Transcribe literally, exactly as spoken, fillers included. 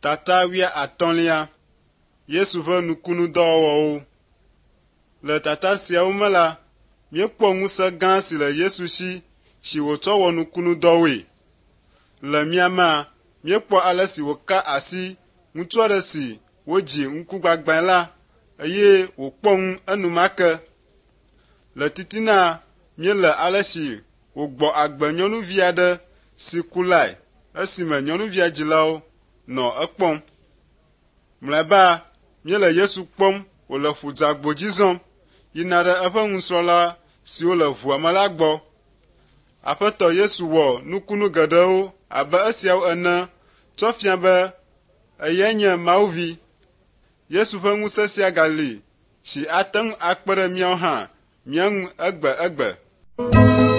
Tata wia atolia Yesu ƒe nukunu dɔwɔwɔwo. Le tata siawo me la, míekpɔ ŋusẽ gã si le Yesu si si wòtsɔ wɔ nukunu dɔwoe. Le míamea, míekpɔ ale si wòka asi ŋutsu aɖe si wodzi ŋkugbagbã la eye wòkpɔ ŋu enumake. Le titina, míele ale si wògbɔ agbe nyɔnuvi aɖe si ku lae esime nyɔnuvia dzilawo nɔ ekpɔm. Mlɔeba, míele Yesu kpɔm wòle ƒudzagbo dzi zɔm yina ɖe eƒe nusrɔ̃la siwo le ʋua me la gbɔ. Aƒetɔ Yesu wɔ nukunu geɖewo abe esiawo ene tsɔ fia be eyae nye Mawu vi. Yesu ƒe ŋusẽ sia gali si ate ŋu akpe ɖe míawo hã mía ŋu egbe egbe.